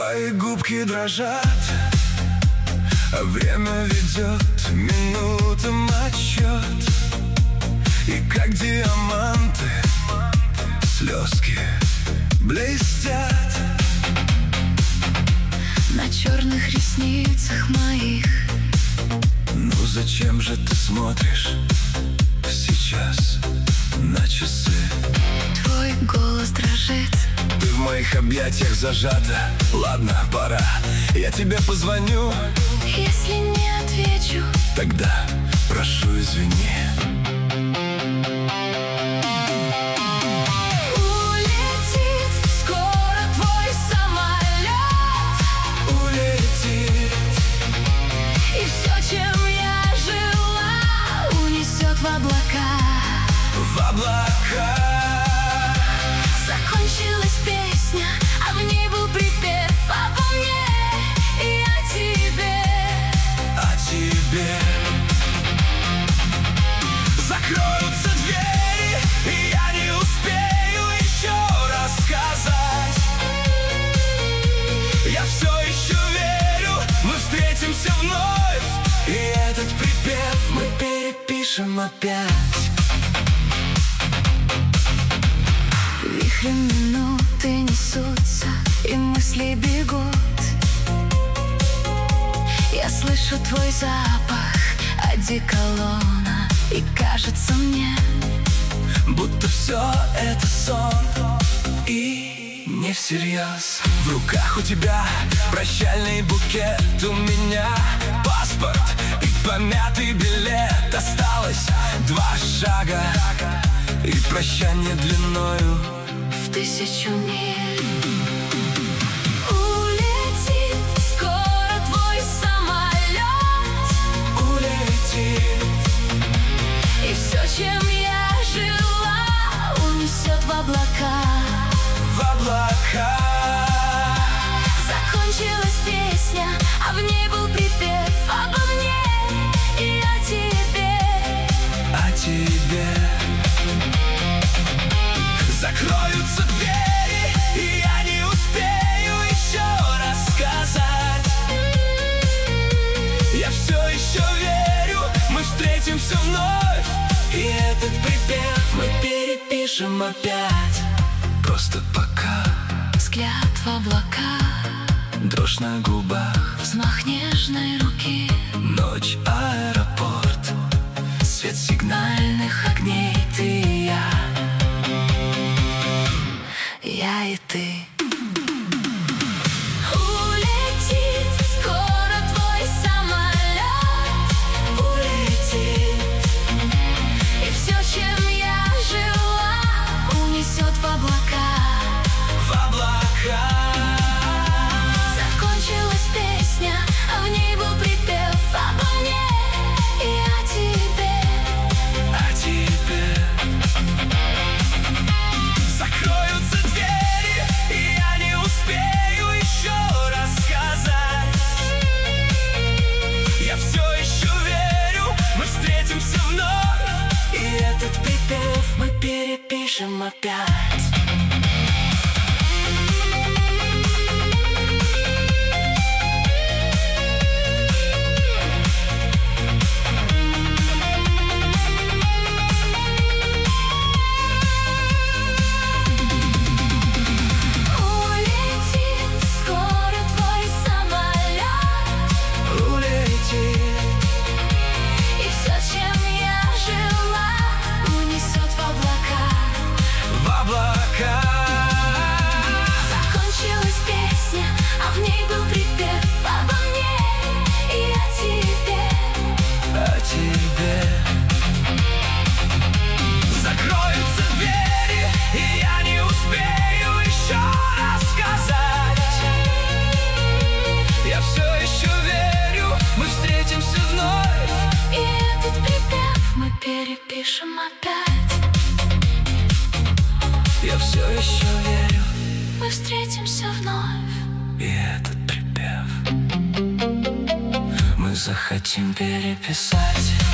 Твои губки дрожат, а время ведет минутам отсчет. И как диаманты слезки блестят на черных ресницах моих. Ну зачем же ты смотришь сейчас на часы? Твой голос дрожит, ты в моих объятиях зажата. Ладно, пора, я тебе позвоню. если не отвечу, тогда прошу извини. Улетит скоро твой самолет, Улетит, и все, чем я жила, унесет в облака. в облака. Закончилась песня, а в ней был припев обо мне и о тебе. О тебе. Закроются двери, и я не успею еще рассказать. Я все еще верю, мы встретимся вновь, и этот припев мы перепишем опять. Вихрем минуты несутся, и мысли бегут. Я слышу твой запах одеколона, и кажется мне, будто все это сон, и не всерьез. В руках у тебя прощальный букет, у меня паспорт и помятый билет. Осталось 2 шага, и прощание длиною в 1000 миль. Улетит скоро твой самолет, улетит, и все, чем я жила, унесет в облака. в облака. Закончилась песня, а в ней был припев обо мне и о тебе. О тебе. Закроются двери, и я не успею еще рассказать. Я все еще верю, мы встретимся вновь, и этот припев мы перепишем опять. Просто пока Взгляд в облака, дрожь на губах, взмах нежной руки, ночь, аэропорт, свет сигнальных огней. Ты и я и ты. Улетит скоро твой самолет, улетит, и все, чем я жила, унесет в облака. в облака. Закончилась песня, а в ней был припев обо мне и о тебе. О тебе. Закроются двери, и я не успею еще рассказать. Я все еще верю, мы встретимся вновь, и этот припев мы перепишем опять. Перепишем опять. Я все еще верю, мы встретимся вновь, и этот припев мы захотим переписать.